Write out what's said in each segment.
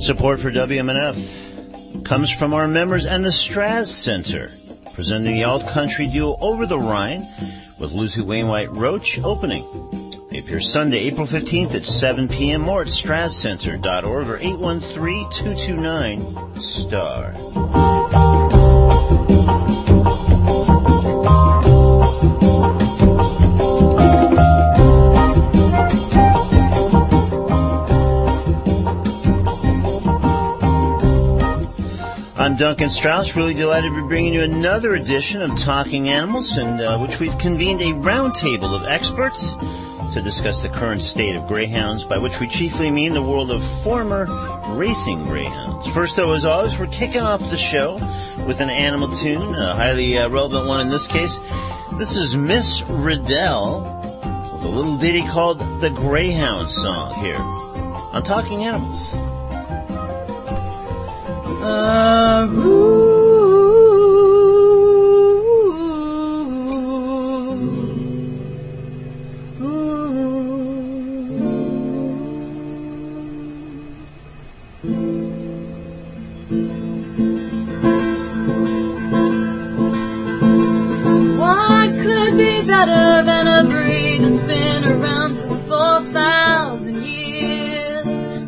Support for WMNF comes from our members and the Straz Center, presenting the alt-country duo Over the Rhine with Lucy Wainwright Roach opening. They appear Sunday, April 15th at 7 p.m. More at strazcenter.org or 813-229-STAR. I'm Duncan Strauss, really delighted to be bringing you another edition of Talking Animals, in which we've convened a roundtable of experts to discuss the current state of greyhounds, by which we chiefly mean the world of former racing greyhounds. First, though, as always, we're kicking off the show with an animal tune, a highly relevant one in this case. This is Miss Riddell with a little ditty called The Greyhound Song here on Talking Animals. What could be better than a breed that's been around for 4,000 years?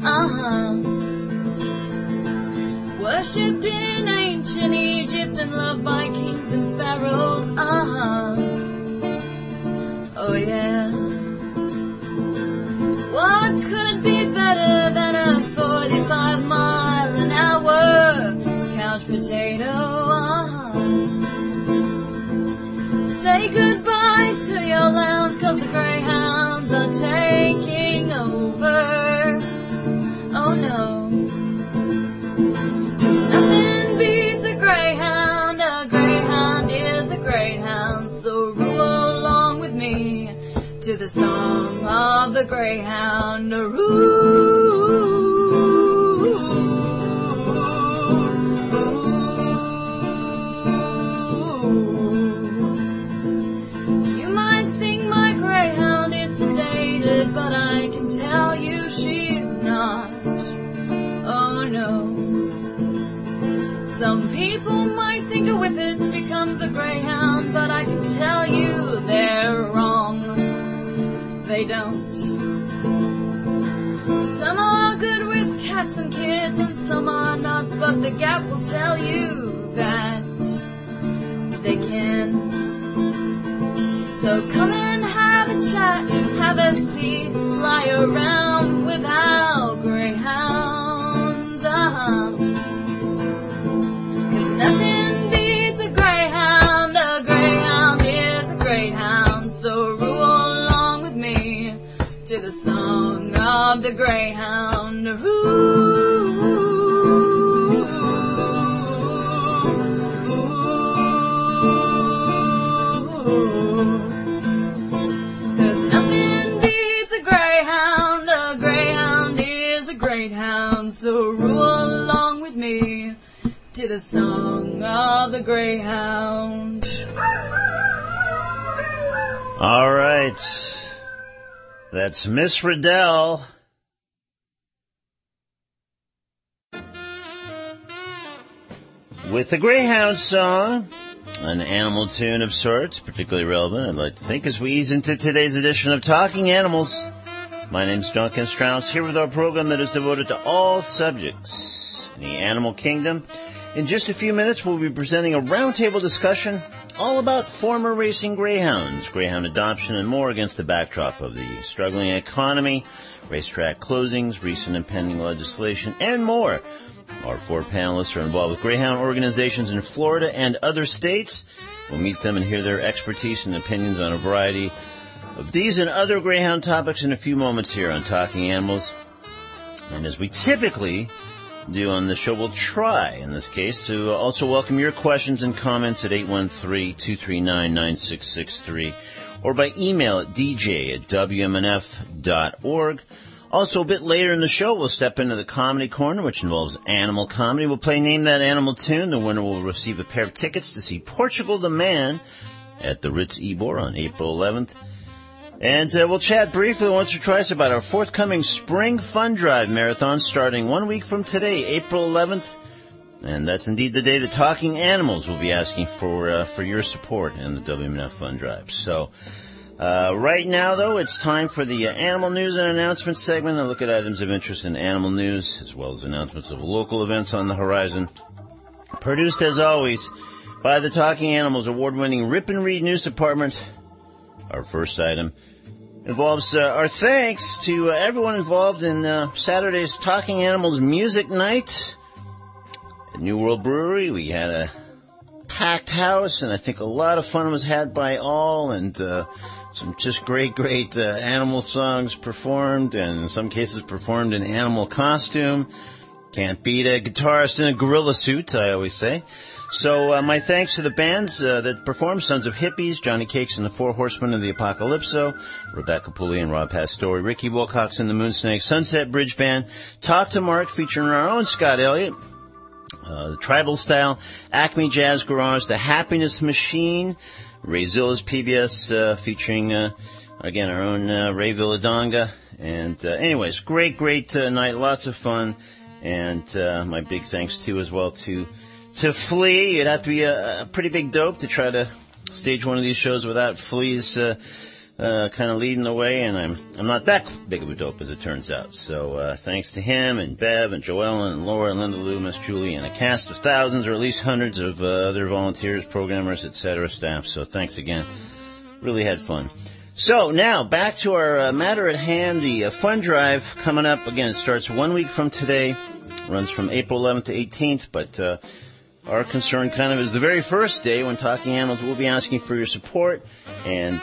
Worshipped in ancient Egypt and loved by kings and pharaohs. Oh yeah. What could be better than a 45-mile-an-hour couch potato? Say goodbye to your lounge, 'cause the greyhounds are taking over. Oh no. Nothing beats a greyhound. A greyhound is a greyhound. So rule along with me to the song of the greyhound. You might think my greyhound is sedated, but I can tell you she's not. Oh no. Some people might think a whippet becomes a greyhound, but I can tell you they're wrong. They don't. Some are good with cats and kids, and some are not, but the Gap will tell you that they can. So come and have a chat, have a seat, lie around with our greyhounds. Nothing beats a greyhound. A greyhound is a greyhound. So rule along with me to the song of the greyhound. Cause nothing beats a greyhound. A greyhound is a greyhound. So rule along with me to the song of the greyhound. All right. That's Miss Riddell. With the Greyhound Song, an animal tune of sorts, particularly relevant, I'd like to think, as we ease into today's edition of Talking Animals. My name's Duncan Strauss, here with our program that is devoted to all subjects in the animal kingdom. In just a few minutes, we'll be presenting a roundtable discussion all about former racing greyhounds, greyhound adoption, and more against the backdrop of the struggling economy, racetrack closings, recent and pending legislation, and more. Our four panelists are involved with greyhound organizations in Florida and other states. We'll meet them and hear their expertise and opinions on a variety of these and other greyhound topics in a few moments here on Talking Animals. And as we typically do on the show, we'll try, in this case, to also welcome your questions and comments at 813-239-9663 or by email at dj@wmnf.org. Also, a bit later in the show, we'll step into the comedy corner, which involves animal comedy. We'll play Name That Animal Tune. The winner will receive a pair of tickets to see Portugal the Man at the Ritz Ybor on April 11th. And we'll chat briefly once or twice about our forthcoming Spring Fun Drive Marathon starting 1 week from today, April 11th. And that's indeed the day that Talking Animals will be asking for your support in the WMNF Fun Drive. So right now, though, it's time for the Animal News and Announcements segment. A look at items of interest in animal news, as well as announcements of local events on the horizon. Produced, as always, by the Talking Animals award-winning Rip and Read News Department. Our first item involves our thanks to everyone involved in Saturday's Talking Animals Music Night at New World Brewery. We had a packed house, and I think a lot of fun was had by all, and some just great animal songs performed, and in some cases performed in animal costume. Can't beat a guitarist in a gorilla suit, I always say. So my thanks to the bands that performed: Sons of Hippies, Johnny Cakes and the Four Horsemen of the Apocalypso, Rebecca Pulley and Rob Pastore, Ricky Wilcox and the Moonsnakes, Sunset Bridge Band, Talk to Mark featuring our own Scott Elliott, the Tribal Style, Acme Jazz Garage, The Happiness Machine, Ray Zilla's PBS featuring, again, our own Ray Villadonga. And anyways, great night, lots of fun. And my big thanks, too, as well to Flea. You'd have to be a pretty big dope to try to stage one of these shows without Flea's kind of leading the way, and I'm not that big of a dope, as it turns out. So thanks to him and Bev and Joellen and Laura and Linda Lou, Miss Julie, and a cast of thousands or at least hundreds of other volunteers, programmers, etc., staff. So thanks again. Really had fun. So now back to our matter at hand, the Fun Drive coming up. Again, it starts 1 week from today, runs from April 11th to 18th, but our concern kind of is the very first day when Talking Animals will be asking for your support. And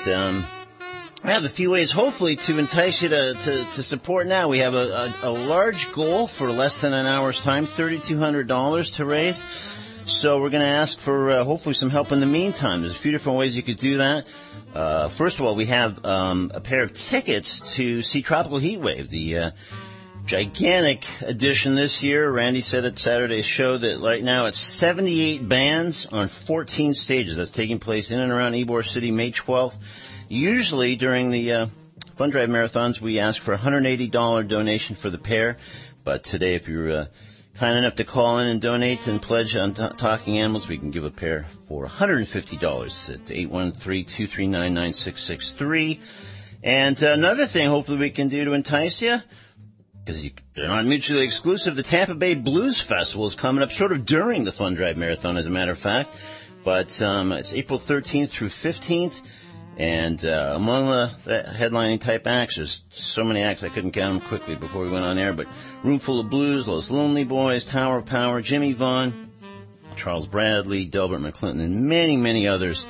we have a few ways, hopefully, to entice you to support now. We have a large goal for less than an hour's time, $3,200 to raise. So we're going to ask for hopefully some help in the meantime. There's a few different ways you could do that. First of all, we have a pair of tickets to see Tropical Heat Wave, the gigantic edition this year. Randy said at Saturday's show that right now it's 78 bands on 14 stages. That's taking place in and around Ybor City, May 12th. Usually during the Fun Drive marathons, we ask for a $180 donation for the pair. But today, if you're kind enough to call in and donate and pledge on Talking Animals, we can give a pair for $150 at 813-239-9663. And another thing hopefully we can do to entice you, because they're not mutually exclusive, the Tampa Bay Blues Festival is coming up sort of during the Fun Drive Marathon, as a matter of fact. But it's April 13th through 15th. And among the headlining type acts, there's so many acts I couldn't count them quickly before we went on air, but Roomful of Blues, Los Lonely Boys, Tower of Power, Jimmy Vaughn, Charles Bradley, Delbert McClinton, and many others.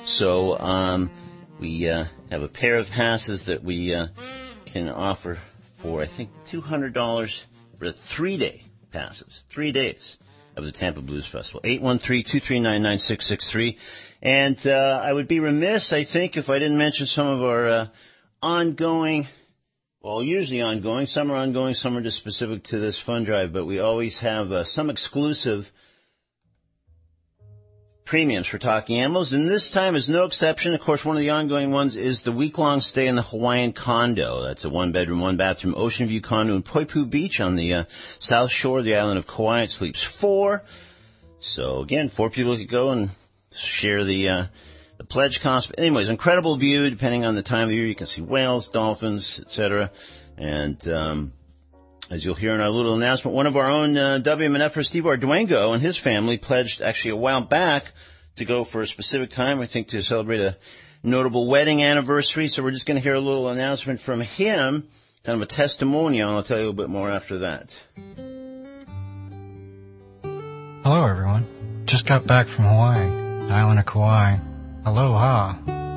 So we have a pair of passes that we can offer for, I think, $200 for 3-day passes, 3 days of the Tampa Blues Festival. 813-239-9663. And I would be remiss, I think, if I didn't mention some of our ongoing, well, usually ongoing. Some are ongoing, some are just specific to this Fun Drive, but we always have some exclusive premiums for Talking Animals, and this time is no exception. Of course, one of the ongoing ones is the week-long stay in the Hawaiian condo. That's a 1-bedroom, 1-bathroom ocean view condo in Poipu Beach on the south shore of the island of Kauai. It sleeps 4. So, again, 4 people could go and share the pledge cost. But anyways, incredible view. Depending on the time of the year, you can see whales, dolphins, etc. And as you'll hear in our little announcement, one of our own WMNFers, Steve Arduengo, and his family pledged actually a while back to go for a specific time, I think to celebrate a notable wedding anniversary. So we're just going to hear a little announcement from him, kind of a testimonial, and I'll tell you a little bit more after that. Hello, everyone. Just got back from Hawaii, the island of Kauai. Aloha.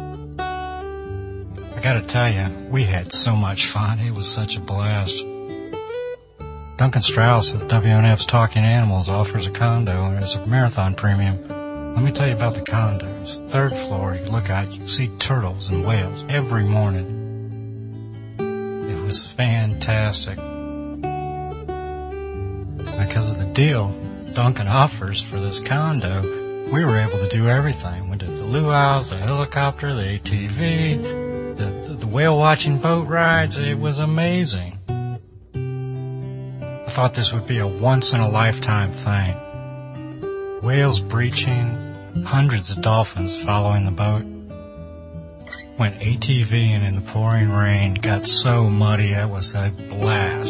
I gotta tell you, we had so much fun. It was such a blast. Duncan Strauss at WNF's Talking Animals offers a condo as a marathon premium. Let me tell you about the condos. 3rd floor, you look out, you can see turtles and whales every morning. It was fantastic. Because of the deal Duncan offers for this condo, we were able to do everything. We did the luau's, the helicopter, the ATV, the the whale watching boat rides, it was amazing. I thought this would be a once-in-a-lifetime thing. Whales breaching, hundreds of dolphins following the boat. Went ATVing in the pouring rain, got so muddy, it was a blast.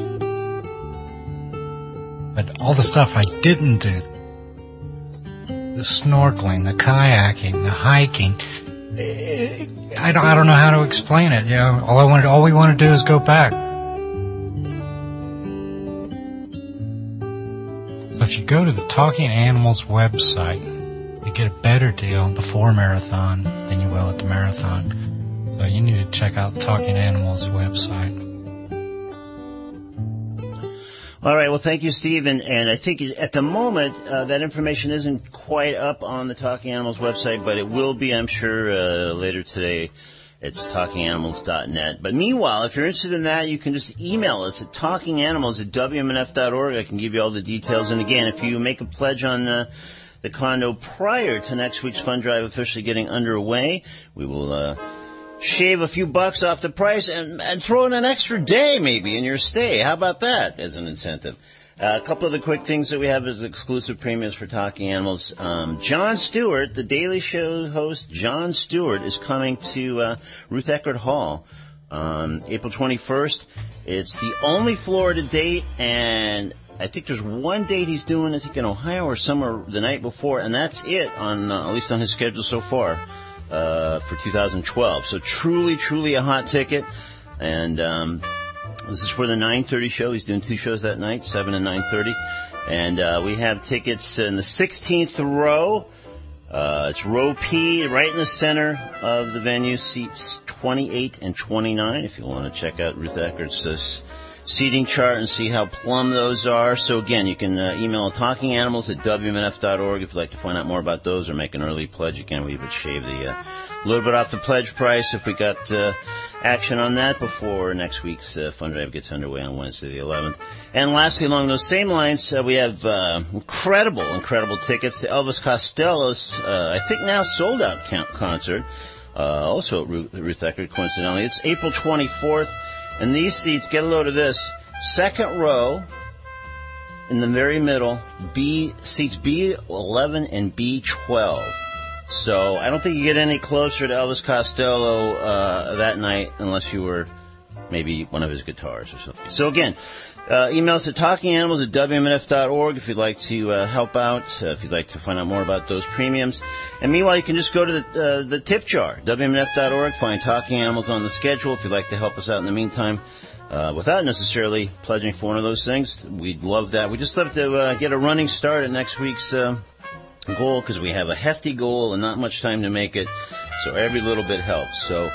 But all the stuff I didn't do, the snorkeling, the kayaking, the hiking, I don't know how to explain it. You know, all we want to do is go back. So if you go to the Talking Animals website, you get a better deal before marathon than you will at the marathon. So you need to check out the Talking Animals website. All right. Well, thank you, Steve. And I think at the moment, that information isn't quite up on the Talking Animals website, but it will be, I'm sure, later today. It's talkinganimals.net. But meanwhile, if you're interested in that, you can just email us at talkinganimals@wmnf.org. I can give you all the details. And again, if you make a pledge on the condo prior to next week's fund drive officially getting underway, we will shave a few bucks off the price and throw in an extra day maybe in your stay. How about that as an incentive? A couple of the quick things that we have as exclusive premiums for Talking Animals. Jon Stewart, the Daily Show host, Jon Stewart, is coming to Ruth Eckerd Hall April 21st. It's the only Florida date, and I think there's one date he's doing, I think in Ohio or somewhere the night before, and that's it on at least on his schedule so far for 2012. So truly a hot ticket, and this is for the 9:30 show. He's doing two shows that night, 7 and 9:30. And we have tickets in the 16th row. It's row P, right in the center of the venue, seats 28 and 29, if you want to check out Ruth Eckerd's seating chart and see how plumb those are. So again, you can email talkinganimals@wmnf.org if you'd like to find out more about those or make an early pledge. Again, we would shave a little bit off the pledge price if we got action on that before next week's fund drive gets underway on Wednesday the 11th. And lastly, along those same lines, we have incredible tickets to Elvis Costello's, I think now sold-out concert, also at Ruth Eckerd, coincidentally. It's April 24th. And these seats, get a load of this, second row in the very middle, seats B11 and B12. So I don't think you get any closer to Elvis Costello that night unless you were maybe one of his guitars or something. So again, email us at talkinganimals@wmnf.org if you'd like to help out, if you'd like to find out more about those premiums. And meanwhile, you can just go to the tip jar, wmnf.org, find Talking Animals on the schedule if you'd like to help us out in the meantime, without necessarily pledging for one of those things. We'd love that. We just love to get a running start at next week's goal, because we have a hefty goal and not much time to make it, so every little bit helps. So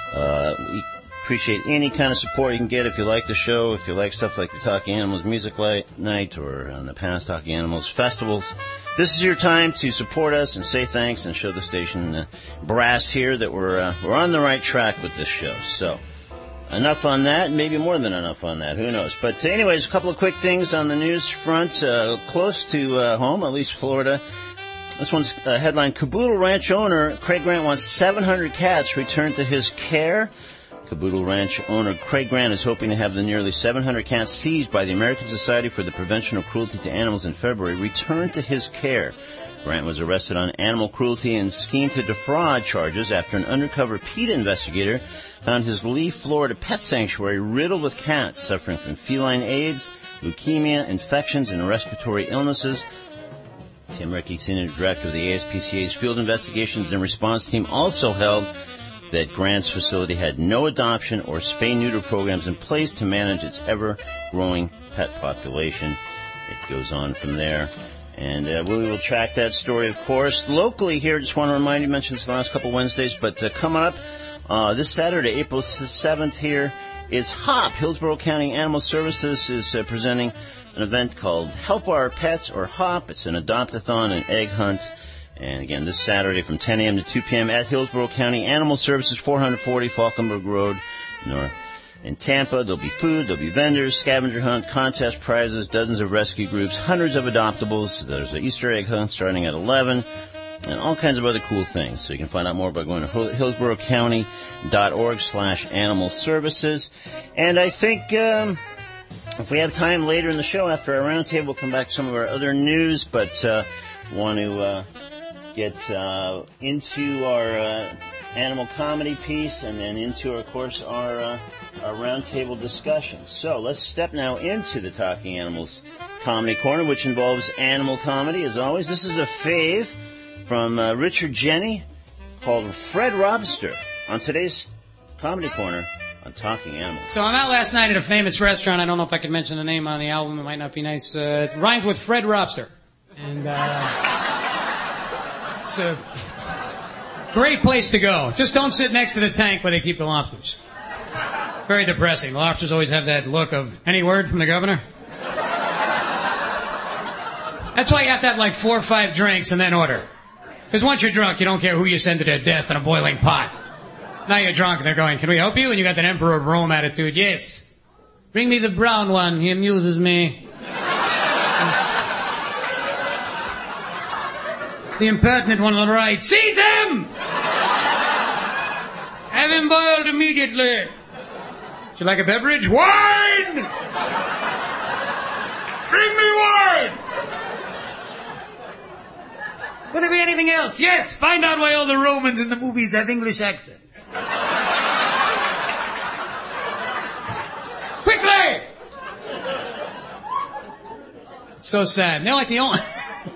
we appreciate any kind of support you can get if you like the show, if you like stuff like the Talking Animals Music Night or on the past Talking Animals festivals. This is your time to support us and say thanks and show the station brass here that we're on the right track with this show. So enough on that, maybe more than enough on that, who knows. But anyways, a couple of quick things on the news front, close to home, at least Florida. This one's headline: Caboodle Ranch owner Craig Grant wants 700 cats returned to his care. Caboodle Ranch owner Craig Grant is hoping to have the nearly 700 cats seized by the American Society for the Prevention of Cruelty to Animals in February returned to his care. Grant was arrested on animal cruelty and scheme to defraud charges after an undercover PETA investigator found his Lee, Florida pet sanctuary riddled with cats suffering from feline AIDS, leukemia, infections, and respiratory illnesses. Tim Rickey, senior director of the ASPCA's Field Investigations and Response Team, also held that Grant's facility had no adoption or spay-neuter programs in place to manage its ever-growing pet population. It goes on from there. And we will track that story, of course. Locally here, just want to remind you, mentioned this the last couple Wednesdays, but coming up this Saturday, April 7th here, is HOP. Hillsborough County Animal Services is presenting an event called Help Our Pets, or HOP. It's an adopt-a-thon and egg hunt. And again, this Saturday from 10 a.m. to 2 p.m. at Hillsborough County Animal Services, 440 Falkenberg Road, North. In Tampa, there'll be food, there'll be vendors, scavenger hunt, contest prizes, dozens of rescue groups, hundreds of adoptables. There's an Easter egg hunt starting at 11. and all kinds of other cool things. So you can find out more by going to hillsborocounty.org/animal services. And I think if we have time later in the show after our roundtable, we'll come back to some of our other news, but want to get into our animal comedy piece and then into, of course, our roundtable discussion. So let's step now into the Talking Animals Comedy Corner, which involves animal comedy. As always, this is a fave from Richard Jenny called Fred Robster on today's Comedy Corner on Talking Animals. So I'm out last night at a famous restaurant. I don't know if I could mention the name on the album. It might not be nice. It rhymes with Fred Robster. And it's a great place to go. Just don't sit next to the tank where they keep the lobsters. Very depressing. The lobsters always have that look of, any word from the governor? That's why you have to have like 4 or 5 drinks and then order. Because once you're drunk, you don't care who you send to their death in a boiling pot. Now you're drunk and they're going, can we help you? And you got that Emperor of Rome attitude. Yes. Bring me the brown one. He amuses me. The impertinent one on the right. Seize him! Have him boiled immediately. Would you like a beverage? Wine! Bring me wine! Will there be anything else? Yes, find out why all the Romans in the movies have English accents. Quickly! It's so sad. They're like the only...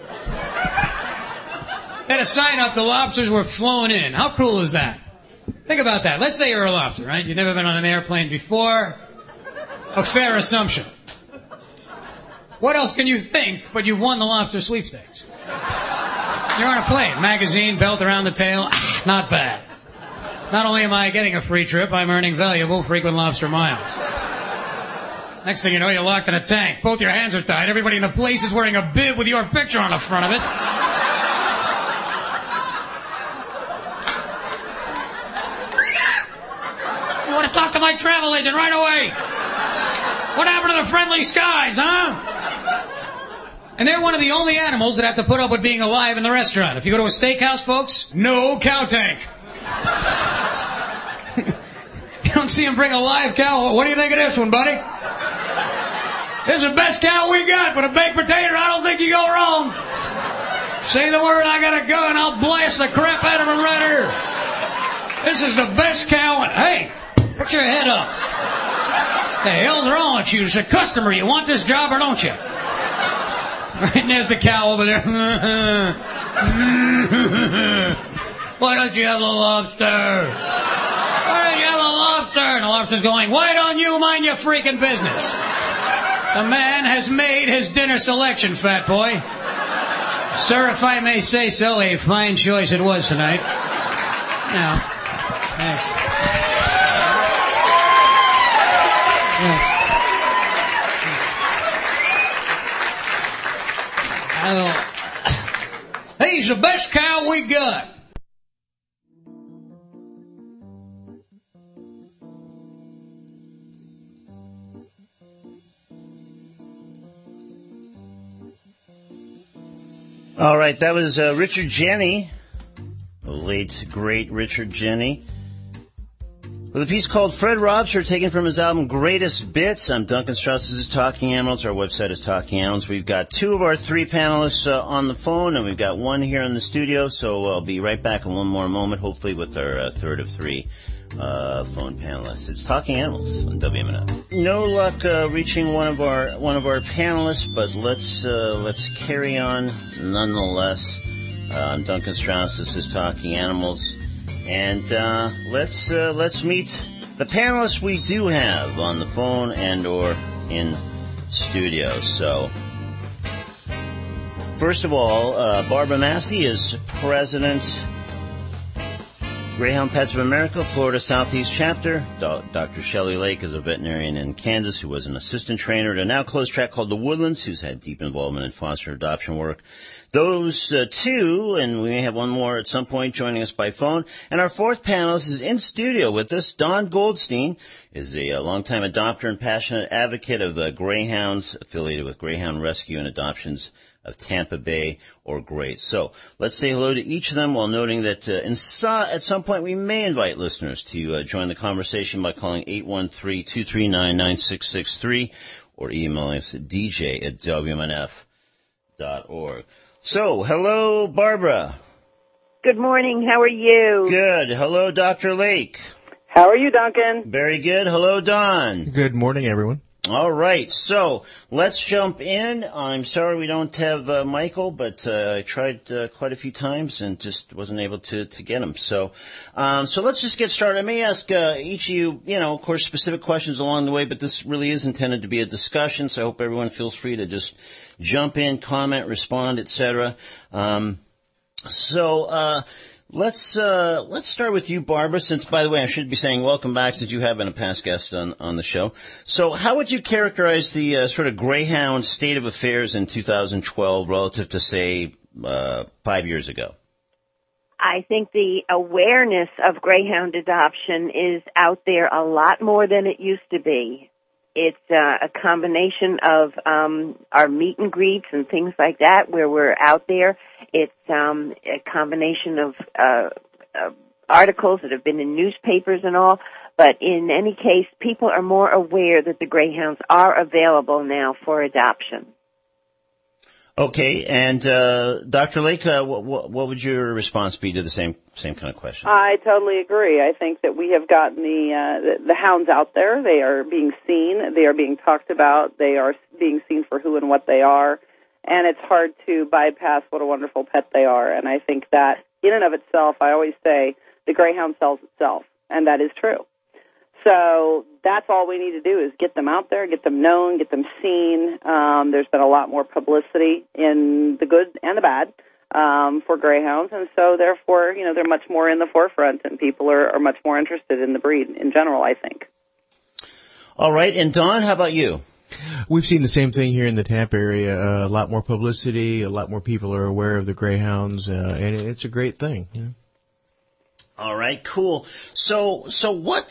They had a sign up, the lobsters were flown in. How cool is that? Think about that. Let's say you're a lobster, right? You've never been on an airplane before. A fair assumption. What else can you think but you've won the lobster sweepstakes? You're on a plane. Magazine, belt around the tail. Not bad. Not only am I getting a free trip, I'm earning valuable frequent lobster miles. Next thing you know, you're locked in a tank. Both your hands are tied. Everybody in the place is wearing a bib with your picture on the front of it. I want to talk to my travel agent right away. What happened to the friendly skies, huh? And they're one of the only animals that have to put up with being alive in the restaurant. If you go to a steakhouse, folks, no cow tank. You don't see them bring a live cow. What do you think of this one, buddy? This is the best cow we got. With a baked potato, I don't think you go wrong. Say the word, I got a gun, I'll blast the crap out of him right here. This is the best cow. Hey, put your head up. The hell's wrong with you? It's a customer. You want this job or don't you? Right, and there's the cow over there. Why don't you have a lobster? Why don't you have a lobster? And the lobster's going, why don't you mind your freaking business? The man has made his dinner selection, fat boy. Sir, if I may say so, a fine choice it was tonight. Now, thanks. Yeah. He's the best cow we got. All right, that was Richard Jenny, the late, great Richard Jenny, with a piece called Fred Robster, taken from his album Greatest Bits. I'm Duncan Strauss. This is Talking Animals. Our website is Talking Animals. We've got 2 of our 3 panelists on the phone, and we've got 1 here in the studio, so I'll be right back in one more moment, hopefully with our third of 3 phone panelists. It's Talking Animals on WMNF. No luck reaching one of our panelists, but let's carry on nonetheless. I'm Duncan Strauss. This is Talking Animals. And let's meet the panelists we do have on the phone and or in studio. So, first of all, Barbara Massey is president, Greyhound Pets of America, Florida Southeast Chapter. Dr. Shelley Lake is a veterinarian in Kansas who was an assistant trainer at a now closed track called The Woodlands, who's had deep involvement in foster adoption work. Those 2, and we may have one more at some point joining us by phone. And our 4th panelist is in studio with us. Don Goldstein is a longtime adopter and passionate advocate of greyhounds, affiliated with Greyhound Rescue and Adoptions of Tampa Bay or Grace. So let's say hello to each of them while noting that at some point we may invite listeners to join the conversation by calling 813-239-9663 or emailing us at dj@wmnf.org. So, hello, Barbara. Good morning. How are you? Good. Hello, Dr. Lake. How are you, Duncan? Very good. Hello, Don. Good morning, everyone. All right, so let's jump in. I'm sorry we don't have Michael, but I tried quite a few times and just wasn't able to get him. So let's just get started. I may ask each of you, of course, specific questions along the way, but this really is intended to be a discussion, so I hope everyone feels free to just jump in, comment, respond, etc. Let's start with you, Barbara, since, by the way, I should be saying welcome back since you have been a past guest on the show. So how would you characterize the sort of greyhound state of affairs in 2012 relative to, say, 5 years ago? I think the awareness of greyhound adoption is out there a lot more than it used to be. It's a combination of our meet and greets and things like that where we're out there. It's a combination of articles that have been in newspapers and all. But in any case, people are more aware that the greyhounds are available now for adoption. Okay, and Dr. Lake, what would your response be to the same kind of question? I totally agree. I think that we have gotten the hounds out there. They are being seen. They are being talked about. They are being seen for who and what they are. And it's hard to bypass what a wonderful pet they are. And I think that in and of itself, I always say the greyhound sells itself, and that is true. So that's all we need to do is get them out there, get them known, get them seen. There's been a lot more publicity in the good and the bad for greyhounds, and so therefore, they're much more in the forefront, and people are much more interested in the breed in general, I think. All right, and Don, how about you? We've seen the same thing here in the Tampa area. A lot more publicity, a lot more people are aware of the greyhounds, and it's a great thing. Yeah. All right, cool. So what?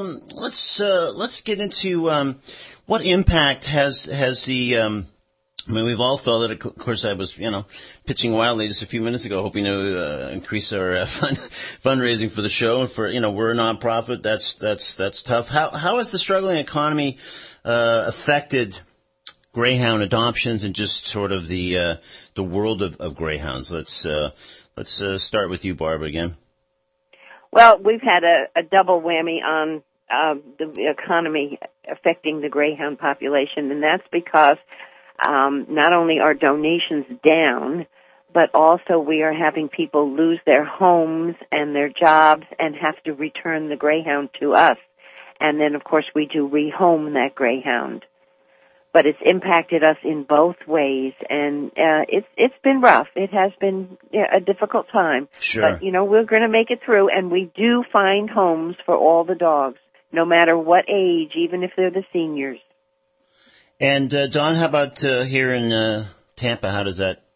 Let's get into what impact has the. I mean, we've all felt it. Of course, I was pitching wildly just a few minutes ago, hoping to increase our fundraising for the show. And for we're a nonprofit. That's tough. How has the struggling economy affected greyhound adoptions and just sort of the world of greyhounds? Let's start with you, Barbara, again. Well, we've had a double whammy on the economy affecting the greyhound population, and that's because not only are donations down, but also we are having people lose their homes and their jobs and have to return the greyhound to us. And then, of course, we do rehome that greyhound. But it's impacted us in both ways, and it's been rough. It has been a difficult time. Sure. But, we're going to make it through, and we do find homes for all the dogs, no matter what age, even if they're the seniors. And Don, how about here in Tampa? How does that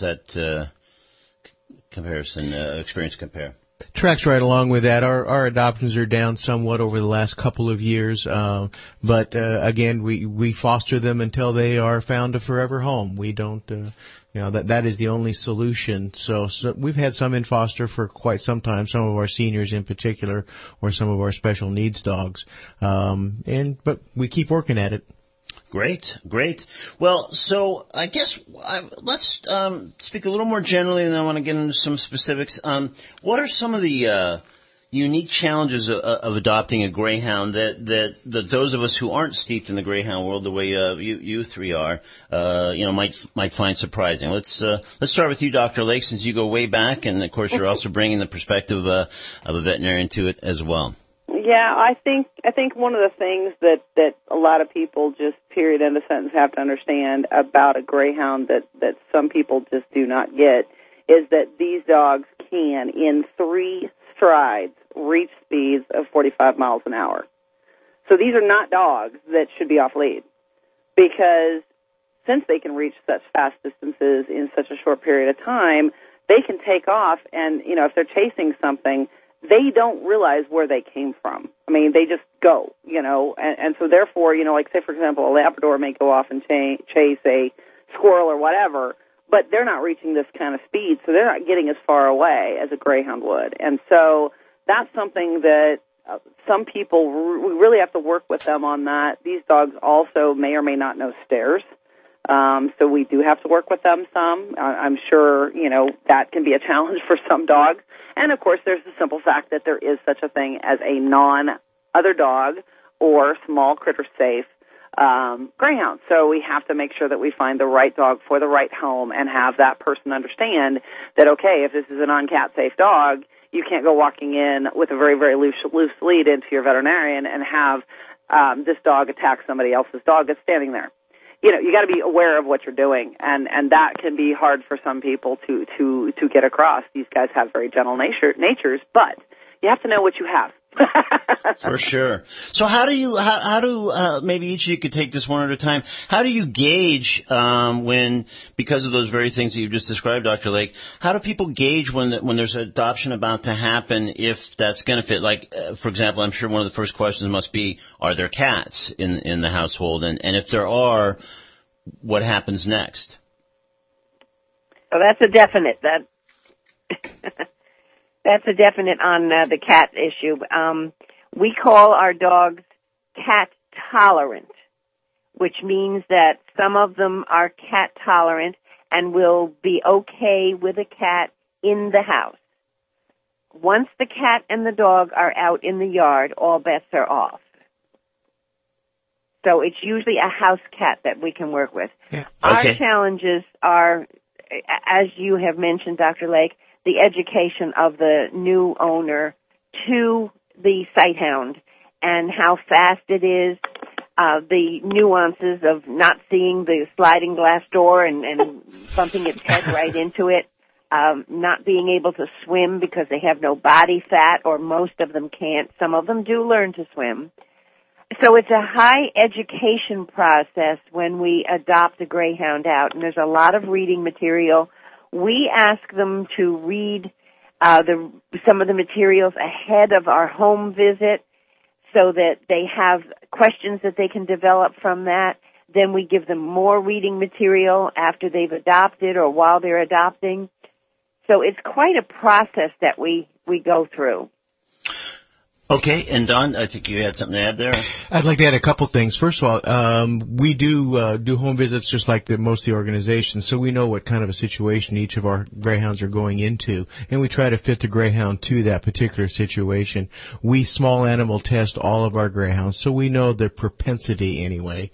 experience compare? Tracks right along with that. Our adoptions are down somewhat over the last couple of years, but again, we foster them until they are found a forever home. We don't, that is the only solution. So we've had some in foster for quite some time. Some of our seniors in particular, or some of our special needs dogs, but we keep working at it. Great. Well, so I guess let's speak a little more generally, and then I want to get into some specifics. What are some of the unique challenges of adopting a greyhound that those of us who aren't steeped in the greyhound world the way you three are, might find surprising? Let's start with you, Dr. Lake, since you go way back, and of course you're also bringing the perspective of a veterinarian to it as well. Yeah, I think one of the things that a lot of people just period end of sentence have to understand about a greyhound that some people just do not get is that these dogs can, in 3 strides, reach speeds of 45 miles an hour. So these are not dogs that should be off lead, because since they can reach such fast distances in such a short period of time, they can take off, and if they're chasing something, they don't realize where they came from. I mean, they just go, and so therefore, like say, for example, a Labrador may go off and chase a squirrel or whatever. but they're not reaching this kind of speed, so they're not getting as far away as a greyhound would. And so that's something that some people, we really have to work with them on that. These dogs also may or may not know stairs. So we do have to work with them some. I'm sure, that can be a challenge for some dogs. And, of course, there's the simple fact that there is such a thing as a non-other dog or small critter safe greyhound. So we have to make sure that we find the right dog for the right home and have that person understand that, okay, if this is a non-cat safe dog, you can't go walking in with a very, very loose lead into your veterinarian and have this dog attack somebody else's dog that's standing there. You got to be aware of what you're doing, and that can be hard for some people to get across. These guys have very gentle natures, but you have to know what you have. For sure. So how do maybe each of you could take this one at a time. How do you gauge when, because of those very things that you just described, Dr. Lake, how do people gauge when there's adoption about to happen, if that's going to fit? Like, for example, I'm sure one of the first questions must be, are there cats in the household? And if there are, what happens next? Well, that's a definite. That's a definite on the cat issue. We call our dogs cat tolerant, which means that some of them are cat tolerant and will be okay with a cat in the house. Once the cat and the dog are out in the yard, all bets are off. So it's usually a house cat that we can work with. Yeah. Our Okay. challenges are, as you have mentioned, Dr. Lake, the education of the new owner to the sighthound and how fast it is, the nuances of not seeing the sliding glass door and bumping its head right into it, not being able to swim because they have no body fat, or most of them can't. Some of them do learn to swim. So it's a high education process when we adopt a greyhound out, and there's a lot of reading material. We ask them to read some of the materials ahead of our home visit so that they have questions that they can develop from that. Then we give them more reading material after they've adopted or while they're adopting. So it's quite a process that we go through. Okay, and Don, I think you had something to add there. I'd like to add a couple things. First of all, we do home visits just like most of the organizations, so we know what kind of a situation each of our greyhounds are going into, and we try to fit the greyhound to that particular situation. We small animal test all of our greyhounds, so we know their propensity anyway.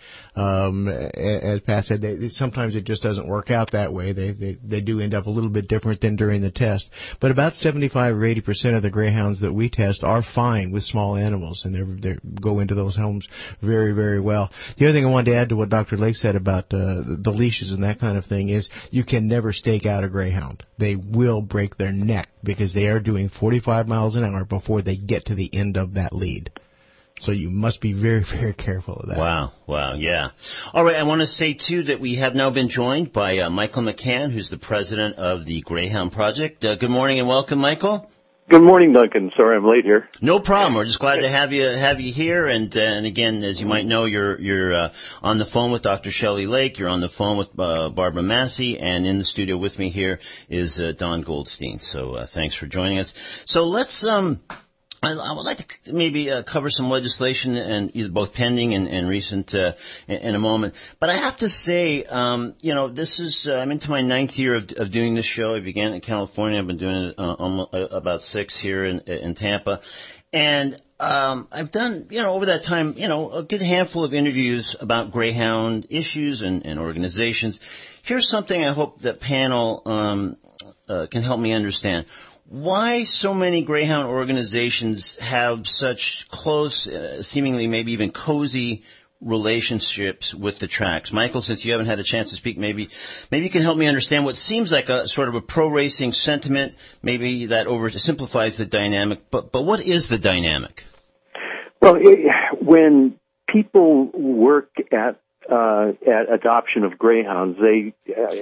As Pat said, sometimes it just doesn't work out that way. They do end up a little bit different than during the test. But about 75 or 80% of the greyhounds that we test are fine with small animals, and they go into those homes very, very well. The other thing I wanted to add to what Dr. Lake said about the leashes and that kind of thing is you can never stake out a greyhound. They will break their neck because they are doing 45 miles an hour before they get to the end of that lead. So you must be very, very careful of that. Wow, yeah. All right, I want to say, too, that we have now been joined by Michael McCann, who's the president of the Greyhound Project. Good morning and welcome, Michael. Good morning, Duncan. Sorry I'm late here. No problem. We're just glad to have you here. And again, as you might know, you're on the phone with Dr. Shelley Lake. You're on the phone with Barbara Massey, and in the studio with me here is Don Goldstein. So thanks for joining us. So let's I would like to maybe cover some legislation, and either both pending and recent in a moment. But I have to say, this is I'm into my 9th year of doing this show. I began in California. I've been doing it about 6 here in Tampa, and I've done over that time a good handful of interviews about greyhound issues and organizations. Here's something I hope that panel can help me understand. Why so many greyhound organizations have such close, seemingly maybe even cozy relationships with the tracks? Michael, since you haven't had a chance to speak, maybe you can help me understand what seems like a sort of a pro-racing sentiment, maybe that oversimplifies the dynamic, but what is the dynamic? Well, when people work at adoption of greyhounds, they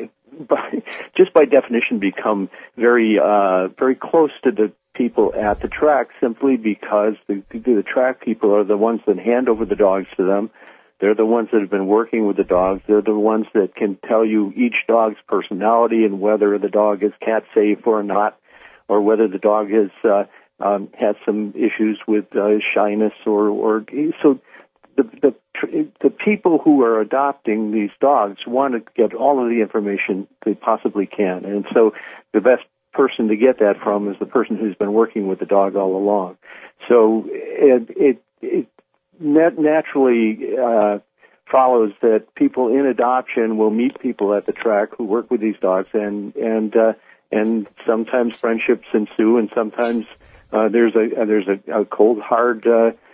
just by definition become very close to the people at the track, simply because the track people are the ones that hand over the dogs to them. They're the ones that have been working with the dogs. They're the ones that can tell you each dog's personality and whether the dog is cat safe or not, or whether the dog has some issues with shyness or so. The people who are adopting these dogs want to get all of the information they possibly can, and so the best person to get that from is the person who's been working with the dog all along. So it naturally follows that people in adoption will meet people at the track who work with these dogs, and sometimes friendships ensue, and sometimes there's a cold, hard,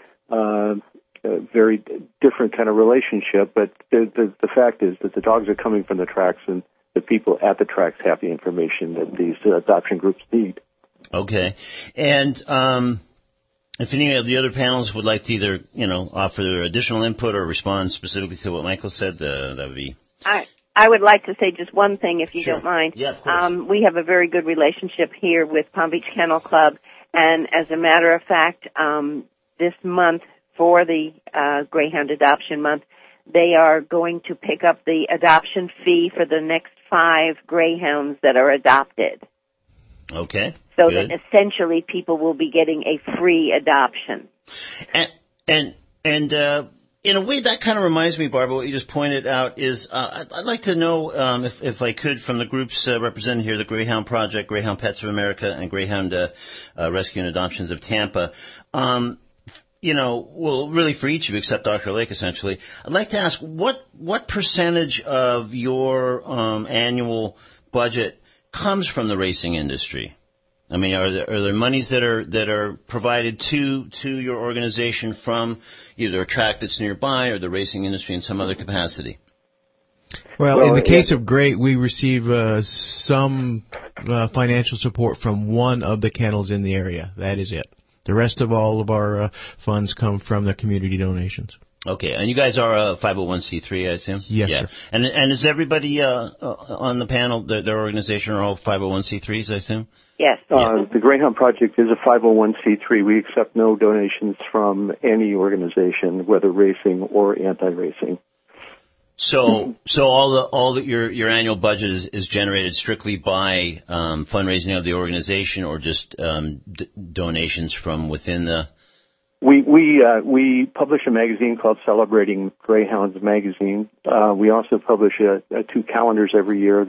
very different kind of relationship. But the fact is that the dogs are coming from the tracks, and the people at the tracks have the information that these adoption groups need. Okay, and if any of the other panels would like to either, offer their additional input or respond specifically to what Michael said, that would be. I would like to say just one thing, if you Sure. don't mind. Yeah, of course. We have a very good relationship here with Palm Beach Kennel Club, and as a matter of fact, this month for the Greyhound Adoption Month, they are going to pick up the adoption fee for the next 5 greyhounds that are adopted. Okay. So good. that essentially people will be getting a free adoption. And in a way, that kind of reminds me, Barbara, what you just pointed out is I'd like to know, if I could, from the groups represented here, the Greyhound Project, Greyhound Pets of America, and Greyhound Rescue and Adoptions of Tampa, well, really for each of you except Dr. Lake, essentially, I'd like to ask what percentage of your annual budget comes from the racing industry? I mean, are there monies that are provided to your organization from either a track that's nearby or the racing industry in some other capacity? Well, in the case of Great, we receive some financial support from one of the kennels in the area. That is it. The rest of all of our funds come from the community donations. Okay, and you guys are a 501c3, I assume? Yes, yeah. sir. And is everybody on the panel, their organization, are all 501c3s, I assume? Yes. The Greyhound Project is a 501c3. We accept no donations from any organization, whether racing or anti-racing. So all that your annual budget is generated strictly by fundraising of the organization, or just donations from within the. We publish a magazine called Celebrating Greyhounds Magazine. We also publish 2 calendars every year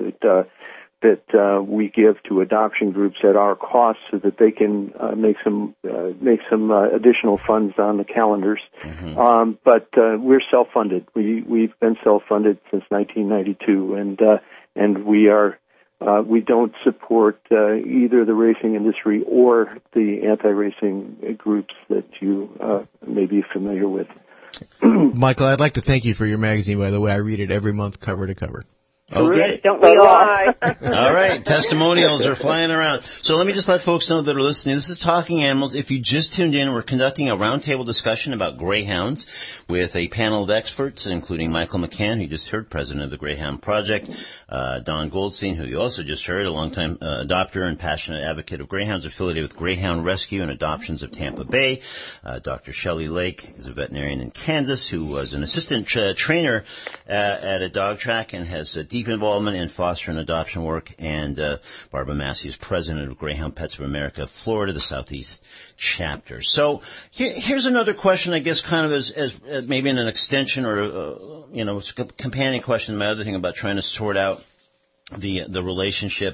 that we give to adoption groups at our cost, so that they can make some additional funds on the calendars. Mm-hmm. But we're self-funded. We've been self-funded since 1992, and we don't support either the racing industry or the anti-racing groups that you may be familiar with. Michael, I'd like to thank you for your magazine, by the way. I read it every month cover to cover. Okay. Don't we all? All right. Testimonials are flying around. So let me just let folks know that are listening. This is Talking Animals. If you just tuned in, we're conducting a roundtable discussion about greyhounds with a panel of experts, including Michael McCann, who you just heard, president of the Greyhound Project, Don Goldstein, who you also just heard, a longtime adopter and passionate advocate of greyhounds, affiliated with Greyhound Rescue and Adoptions of Tampa Bay. Dr. Shelley Lake is a veterinarian in Kansas who was an assistant trainer at a dog track and has deep involvement in foster and adoption work, and Barbara Massey is president of Greyhound Pets of America, Florida, the Southeast chapter. So here's another question, I guess, kind of as maybe in an extension or it's a companion question. My other thing about trying to sort out the relationship,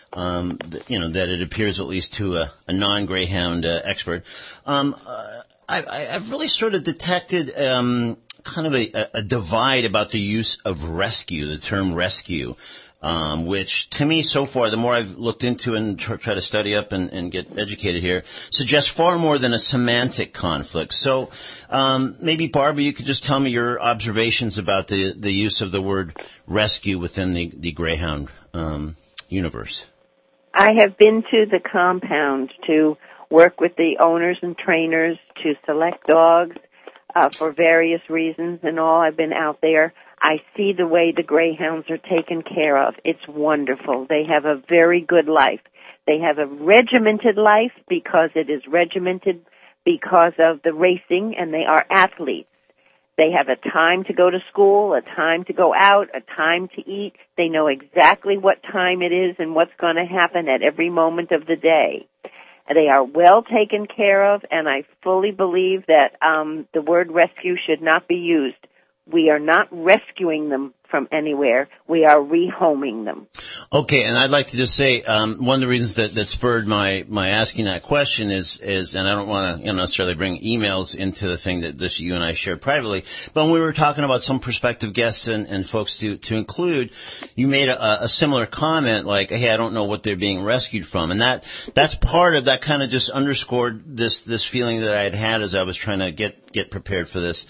that it appears, at least to a non-Greyhound expert. I've really sort of detected kind of a divide about the use of rescue, the term rescue, which to me so far, the more I've looked into and try to study up and get educated here, suggests far more than a semantic conflict. So maybe, Barbara, you could just tell me your observations about the use of the word rescue within the Greyhound universe. I have been to the compound to work with the owners and trainers to select dogs for various reasons and all. I've been out there. I see the way the greyhounds are taken care of. It's wonderful. They have a very good life. They have a regimented life because it is regimented because of the racing, and they are athletes. They have a time to go to school, a time to go out, a time to eat. They know exactly what time it is and what's going to happen at every moment of the day. They are well taken care of, and I fully believe that the word rescue should not be used. We are not rescuing them from anywhere. We are rehoming them. Okay, and I'd like to just say one of the reasons that spurred my asking that question is, and I don't want to necessarily bring emails into the thing that this you and I shared privately, but when we were talking about some prospective guests and folks to include, you made a similar comment like, hey, I don't know what they're being rescued from, and that's part of that kind of just underscored this feeling that I had as I was trying to get prepared for this,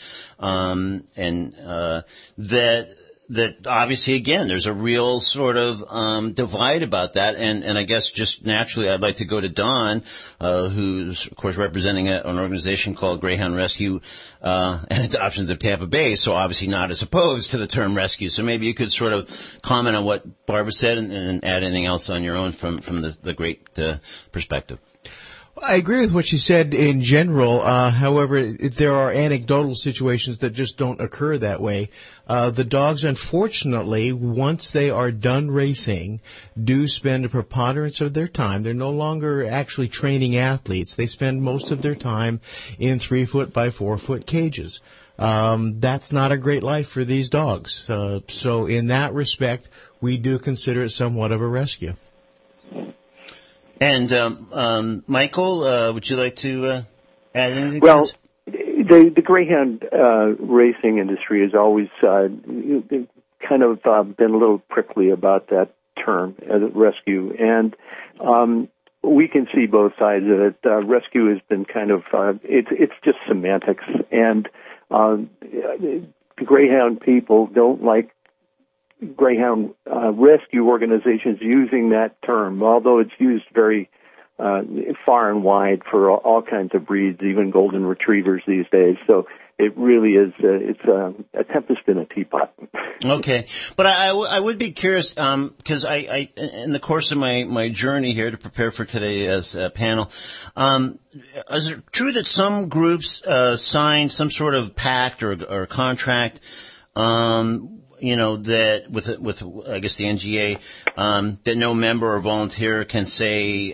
that obviously, again, there's a real sort of divide about that, and I guess just naturally I'd like to go to Don, who's, of course, representing an organization called Greyhound Rescue and Adoptions of Tampa Bay, so obviously not as opposed to the term rescue. So maybe you could sort of comment on what Barbara said and add anything else on your own from the great perspective. I agree with what she said in general. However, there are anecdotal situations that just don't occur that way. The dogs, unfortunately, once they are done racing, do spend a preponderance of their time. They're no longer actually training athletes. They spend most of their time in 3-foot by 4-foot cages. That's not a great life for these dogs. So in that respect, we do consider it somewhat of a rescue. And Michael, would you like to add anything? Well, the greyhound racing industry has always kind of been a little prickly about that term, rescue, and we can see both sides of it. Rescue has been kind of it's just semantics, and the greyhound people don't like greyhound rescue organizations using that term, although it's used very far and wide for all kinds of breeds, even golden retrievers these days. So it really is it's a tempest in a teapot. Okay, but I would be curious because I in the course of my journey here to prepare for today's panel, is it true that some groups sign some sort of pact or contract? That with I guess the NGA, that no member or volunteer can say,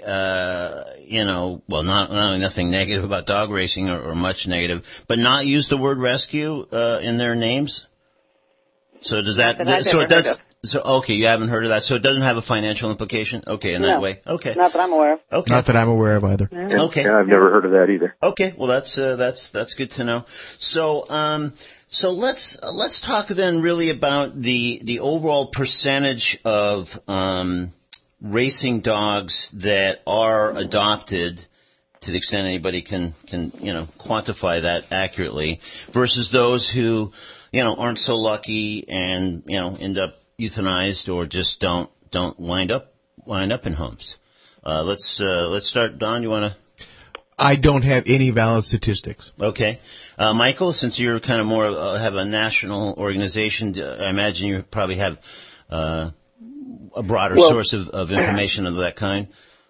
not only nothing negative about dog racing or much negative, but not use the word rescue in their names. So does that? So it does. So okay, you haven't heard of that. So it doesn't have a financial implication. Okay, in that way. Okay. Not that I'm aware of. Okay. Not that I'm aware of either. Okay. Yeah, I've never heard of that either. Okay. Well, that's good to know. So let's talk then really about the overall percentage of racing dogs that are adopted, to the extent anybody can quantify that accurately, versus those who aren't so lucky and end up euthanized or just don't wind up in homes. Let's start. Don, you want to? I don't have any valid statistics. Okay. Michael, since you're kind of more have a national organization, I imagine you probably have a broader source of information of that kind.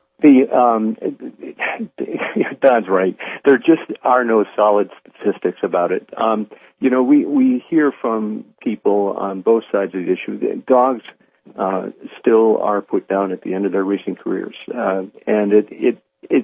Don's right. There just are no solid statistics about it. We hear from people on both sides of the issue that dogs still are put down at the end of their racing careers, and it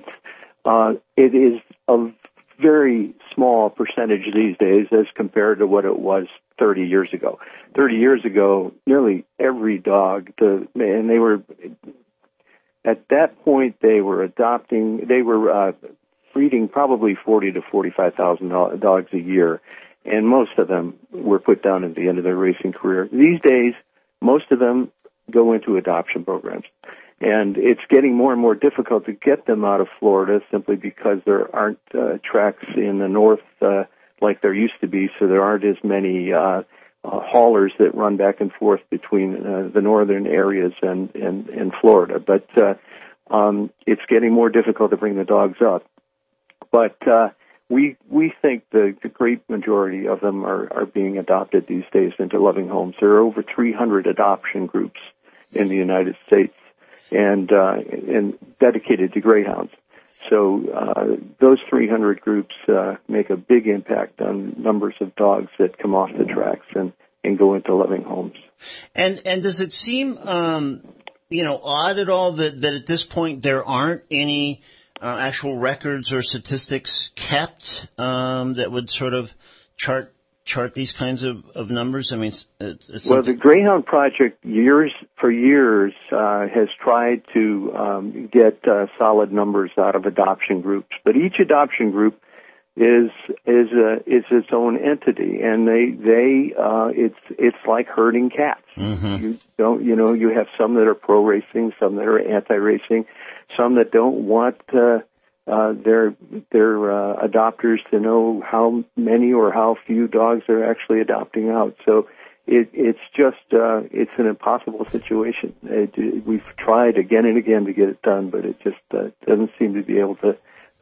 is a very small percentage these days as compared to what it was 30 years ago. 30 years ago, nearly every dog, and they were, at that point, they were breeding probably 40 to 45,000 dogs a year, and most of them were put down at the end of their racing career. These days, most of them go into adoption programs. And it's getting more and more difficult to get them out of Florida simply because there aren't tracks in the north like there used to be, so there aren't as many haulers that run back and forth between the northern areas and Florida. But it's getting more difficult to bring the dogs up. But we think the great majority of them are being adopted these days into loving homes. There are over 300 adoption groups in the United States and dedicated to greyhounds. So those 300 groups make a big impact on numbers of dogs that come off the tracks and go into loving homes. And does it seem odd at all that at this point there aren't any actual records or statistics kept that would sort of chart these kinds of numbers? I mean, it's well, the Greyhound Project for years has tried to get solid numbers out of adoption groups, but each adoption group is its own entity, and it's like herding cats. Mm-hmm. You have some that are pro racing, some that are anti racing, some that don't want their adopters to know how many or how few dogs they're actually adopting out. So it's it's an impossible situation. We've tried again and again to get it done, but it just doesn't seem to be able to.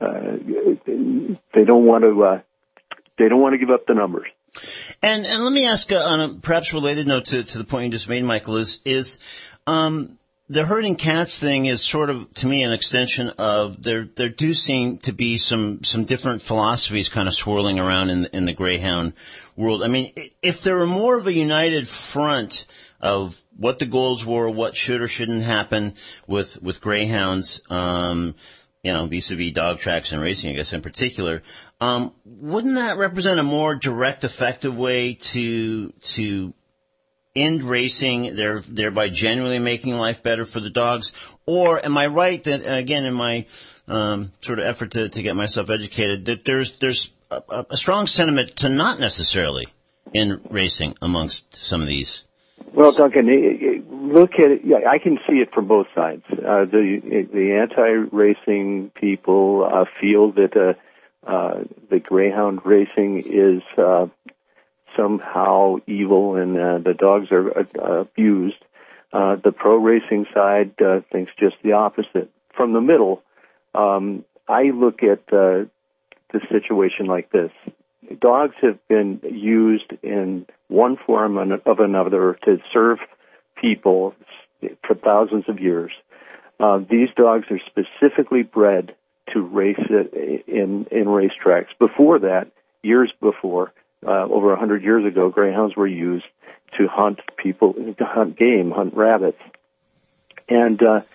They don't want to give up the numbers. And let me ask on a perhaps related note to the point you just made, Michael, is the herding cats thing is sort of, to me, an extension of there do seem to be some different philosophies kind of swirling around in the Greyhound world. I mean, if there were more of a united front of what the goals were, what should or shouldn't happen with Greyhounds, vis-a-vis dog tracks and racing, I guess, in particular, wouldn't that represent a more direct, effective way to end racing, thereby genuinely making life better for the dogs? Or am I right that, again, in my sort of effort to get myself educated, that there's a strong sentiment to not necessarily end racing amongst some of these? Well, Duncan, look at it. Yeah, I can see it from both sides. The anti-racing people feel that the Greyhound racing is somehow evil and the dogs are abused. The pro-racing side thinks just the opposite. From the middle, I look at the situation like this. Dogs have been used in one form of another to serve people for thousands of years. These dogs are specifically bred to race in racetracks. Before that, years before, over 100 years ago, greyhounds were used to hunt people, to hunt game, hunt rabbits. And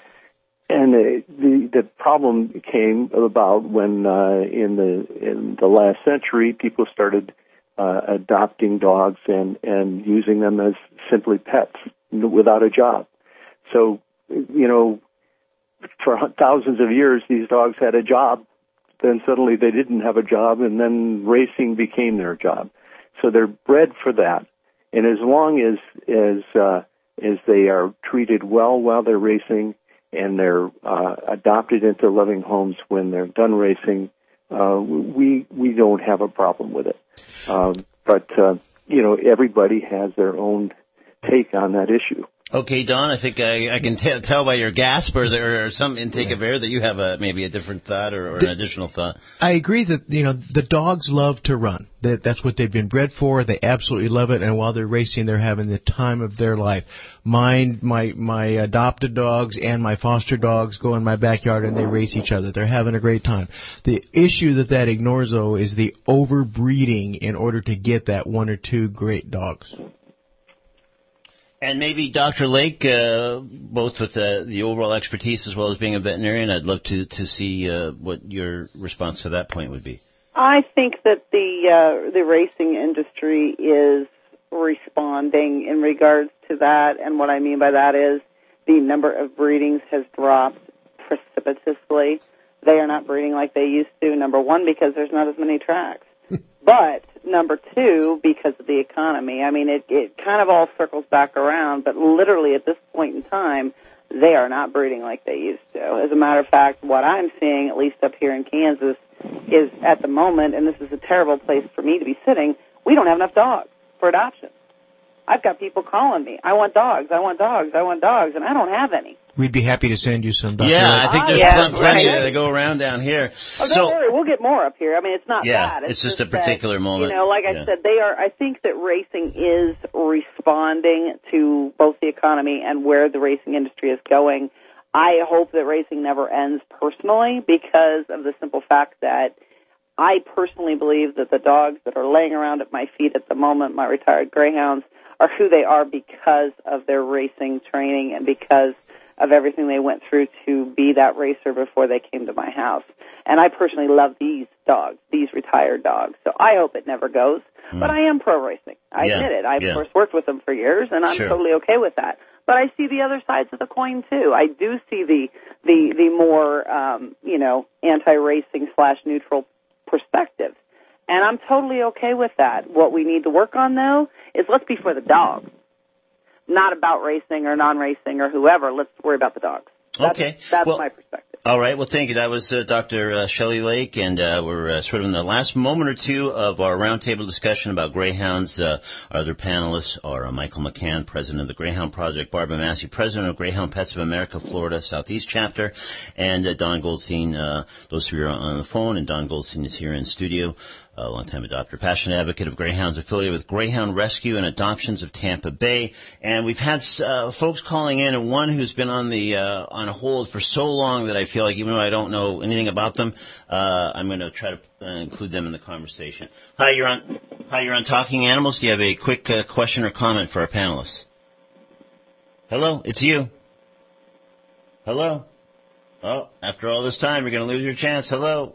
the problem came about when in the last century people started adopting dogs and using them as simply pets without a job. So, for thousands of years these dogs had a job. Then suddenly they didn't have a job, and then racing became their job. So they're bred for that. And as long as they are treated well while they're racing, and they're adopted into loving homes when they're done racing, we don't have a problem with it. But everybody has their own take on that issue. Okay, Don, I think I can tell by your gasp or some intake of air that you have maybe a different thought or an additional thought. I agree that, the dogs love to run. That's what they've been bred for. They absolutely love it. And while they're racing, they're having the time of their life. My adopted dogs and my foster dogs go in my backyard and they race each other. They're having a great time. The issue that ignores, though, is the overbreeding in order to get that one or two great dogs. And maybe Dr. Lake, both with the overall expertise as well as being a veterinarian, I'd love to see what your response to that point would be. I think that the racing industry is responding in regards to that, and what I mean by that is the number of breedings has dropped precipitously. They are not breeding like they used to, number one, because there's not as many tracks. But, number two, because of the economy. I mean, it kind of all circles back around, but literally at this point in time, they are not breeding like they used to. As a matter of fact, what I'm seeing, at least up here in Kansas, is at the moment, and this is a terrible place for me to be sitting, we don't have enough dogs for adoption. I've got people calling me, I want dogs, I want dogs, I want dogs, and I don't have any. We'd be happy to send you some, Dr. Yeah, Lake. I think there's plenty to go around down here. Oh, don't worry, we'll get more up here. I mean, it's not bad. It's just a particular moment. Like I said, I think that racing is responding to both the economy and where the racing industry is going. I hope that racing never ends personally, because of the simple fact that I personally believe that the dogs that are laying around at my feet at the moment, my retired greyhounds, are who they are because of their racing training and because of everything they went through to be that racer before they came to my house. And I personally love these dogs, these retired dogs. So I hope it never goes. But I am pro racing. I admit it. I, of course, worked with them for years, and I'm totally okay with that. But I see the other sides of the coin, too. I do see the more, anti-racing / neutral perspective. And I'm totally okay with that. What we need to work on, though, is let's be for the dogs. Not about racing or non-racing or whoever. Let's worry about the dogs. That's my perspective. All right. Well, thank you. That was Dr. Shelley Lake, and we're sort of in the last moment or two of our roundtable discussion about greyhounds. Our other panelists are Michael McCann, president of the Greyhound Project, Barbara Massey, president of Greyhound Pets of America, Florida Southeast Chapter, and Don Goldstein. Those three are on the phone, and Don Goldstein is here in studio. A long-time adopter, passionate advocate of greyhounds, affiliated with Greyhound Rescue and Adoptions of Tampa Bay. And we've had folks calling in, and one who's been on on hold for so long that I feel like even though I don't know anything about them, I'm going to try to include them in the conversation. Hi, you're on Talking Animals. Do you have a quick question or comment for our panelists? Hello, it's you. Hello. Oh, after all this time, you're going to lose your chance. Hello.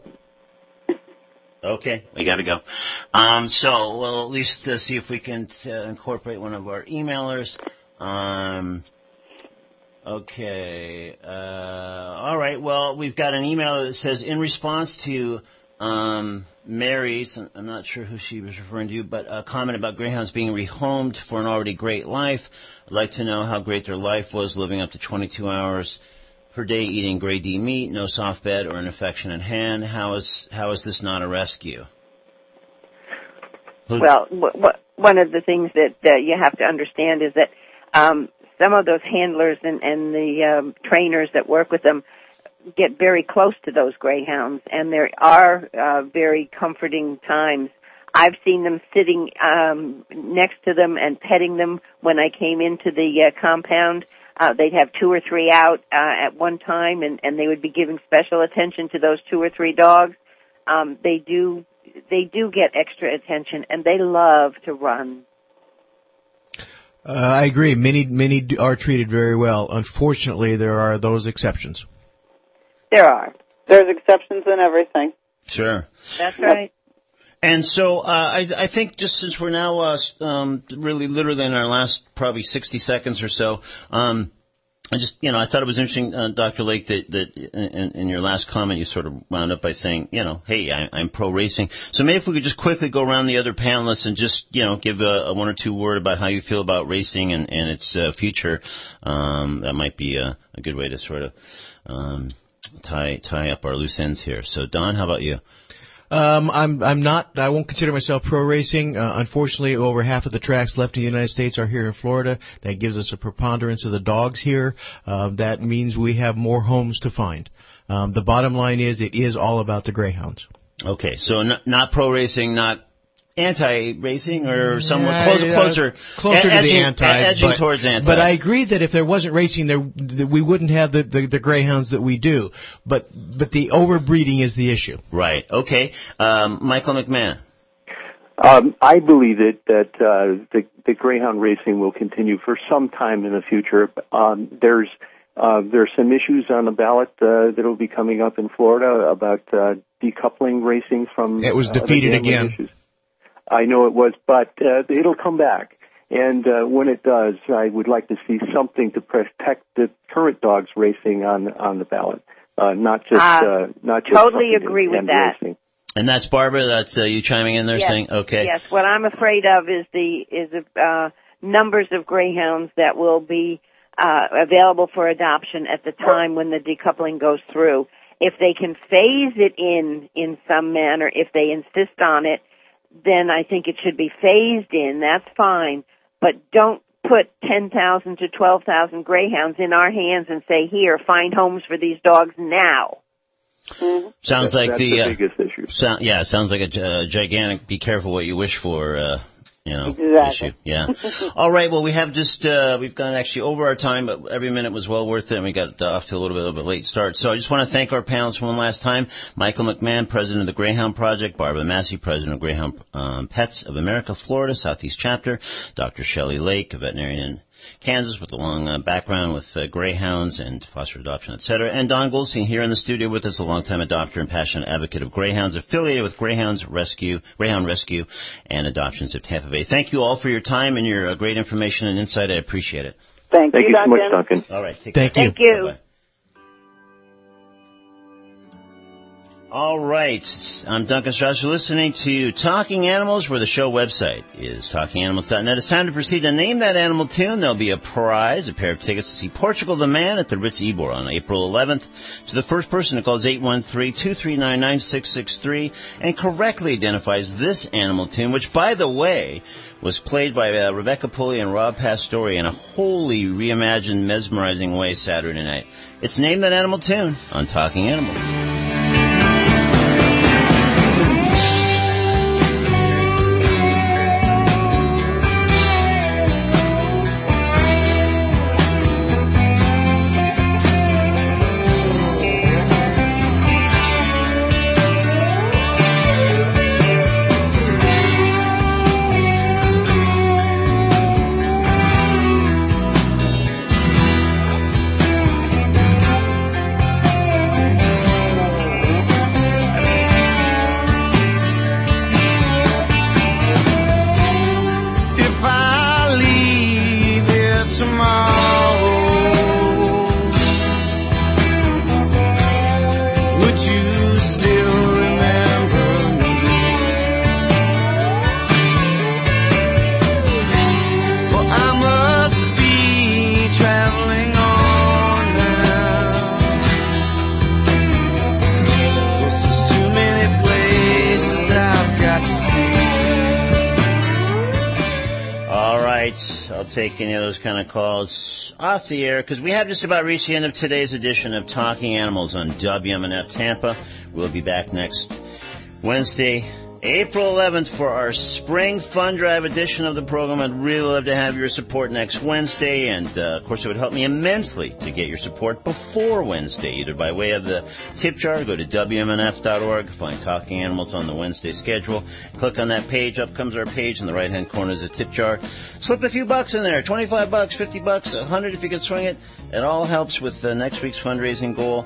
Okay, we got to go. So we'll at least see if we can incorporate one of our emailers. Okay. All right. Well, we've got an email that says, in response to Mary's, I'm not sure who she was referring to, but a comment about greyhounds being rehomed for an already great life. I'd like to know how great their life was, living up to 22 hours per day, eating grade D meat, no soft bed or an affectionate hand. How is this not a rescue? Well, one of the things that you have to understand is that some of those handlers and the trainers that work with them get very close to those greyhounds, and there are very comforting times. I've seen them sitting next to them and petting them when I came into the compound. They'd have 2 or 3 out at one time, and they would be giving special attention to those 2 or 3 dogs. They do get extra attention, and they love to run. I agree. Many are treated very well. Unfortunately, there are those exceptions. There are. There's exceptions in everything. Sure. That's right. And so I think just since we're now really literally in our last probably 60 seconds or so, I thought it was interesting, Dr. Lake, that in your last comment you sort of wound up by saying, hey, I'm pro racing. So maybe if we could just quickly go around the other panelists and just, give a 1 or 2 word about how you feel about racing and its future. That might be a good way to sort of tie up our loose ends here. So, Don, how about you? I won't consider myself pro racing. Unfortunately, over half of the tracks left in the United States are here in Florida. That gives us a preponderance of the dogs here. That means we have more homes to find. The bottom line is it is all about the greyhounds. Okay, so not pro racing, not anti-racing, or somewhat closer to the anti, edging towards anti. But I agree that if there wasn't racing, we wouldn't have the greyhounds that we do. But the overbreeding is the issue. Right. Okay. Michael McMahon. I believe that the greyhound racing will continue for some time in the future. There's some issues on the ballot that will be coming up in Florida about decoupling racing from. It was defeated again. Issues. I know it was, but it'll come back. And when it does, I would like to see something to protect the current dogs racing on the ballot, not just totally agree with that. Racing. And that's Barbara. That's you chiming in there, saying, okay. Yes. What I'm afraid of is the numbers of greyhounds that will be available for adoption at the time when the decoupling goes through. If they can phase it in some manner, if they insist on it, then I think it should be phased in. That's fine. But don't put 10,000 to 12,000 greyhounds in our hands and say, here, find homes for these dogs now. Mm-hmm. Sounds like that's the biggest issue. Sounds like a gigantic be careful what you wish for issue. Yeah. All right. Well, we have just we've gone actually over our time, but every minute was well worth it, and we got off to a little bit of a late start. So I just want to thank our panelists one last time: Michael McMahon, president of the Greyhound Project; Barbara Massey, president of Greyhound Pets of America, Florida, Southeast Chapter; Dr. Shelley Lake, a veterinarian in Kansas with a long background with greyhounds and foster adoption, etc. And Don Goldstein here in the studio with us, a longtime adopter and passionate advocate of greyhounds, affiliated with Greyhound Rescue and Adoptions of Tampa Bay. Thank you all for your time and your great information and insight. I appreciate it. Thank you so much, Duncan. All right. Thank you. Thank you. Bye-bye. All right. I'm Duncan Strauss. You're listening to Talking Animals, where the show website is talkinganimals.net. It's time to proceed to name that animal tune. There'll be a prize, a pair of tickets to see Portugal the Man at the Ritz Ybor on April 11th. To the first person who calls 813-239-9663 and correctly identifies this animal tune, which, by the way, was played by Rebecca Pulley and Rob Pastore in a wholly reimagined, mesmerizing way Saturday night. It's Name That Animal Tune on Talking Animals. Take any of those kind of calls off the air because we have just about reached the end of today's edition of Talking Animals on WMNF Tampa. We'll be back next Wednesday, April 11th for our Spring Fund Drive edition of the program. I'd really love to have your support next Wednesday, and of course it would help me immensely to get your support before Wednesday, either by way of the tip jar. Go to WMNF.org, find Talking Animals on the Wednesday schedule, click on that page, up comes our page, in the right hand corner is a tip jar. Slip a few bucks in there, $25, $50, $100 if you can swing it. It all helps with next week's fundraising goal.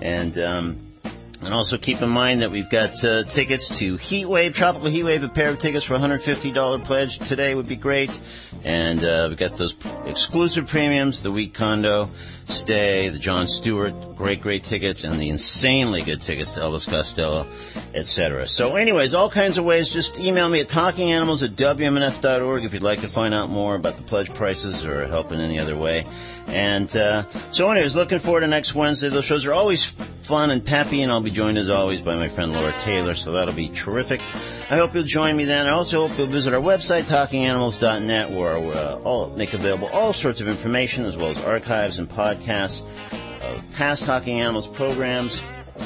And also keep in mind that we've got tickets to Heatwave, Tropical Heatwave, a pair of tickets for a $150 pledge today would be great. And we've got those exclusive premiums, the week condo stay, the Jon Stewart, great tickets, and the insanely good tickets to Elvis Costello, etc. So anyways, all kinds of ways. Just email me at talkinganimals@wmnf.org if you'd like to find out more about the pledge prices or help in any other way. And so anyways, looking forward to next Wednesday. Those shows are always fun and peppy, and I'll be joined as always by my friend Laura Taylor, so that'll be terrific. I hope you'll join me then. I also hope you'll visit our website, talkinganimals.net, where I'll make available all sorts of information as well as archives and podcasts of past Talking Animals programs.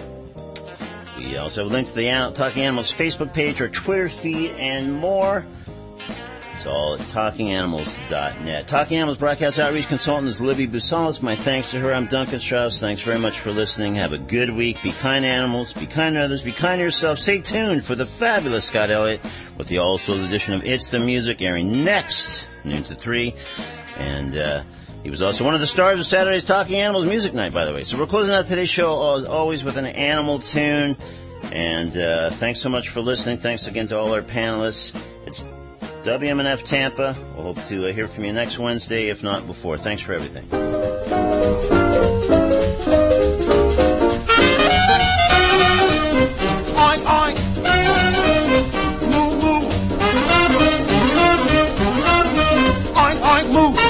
We also have a link to the Talking Animals Facebook page, our Twitter feed, and more. It's all at talkinganimals.net. Talking Animals broadcast outreach consultant is Libby Busalis. My thanks to her. I'm Duncan Strauss. Thanks very much for listening. Have a good week. Be kind to animals. Be kind to others. Be kind to yourself. Stay tuned for the fabulous Scott Elliott with the all-soul edition of It's the Music airing next noon to 3. And he was also one of the stars of Saturday's Talking Animals Music Night, by the way. So we're closing out today's show as always with an animal tune. And thanks so much for listening. Thanks again to all our panelists. It's WMNF Tampa. We'll hope to hear from you next Wednesday, if not before. Thanks for everything. Oink, oink. Moo, moo. Oink, oink, moo.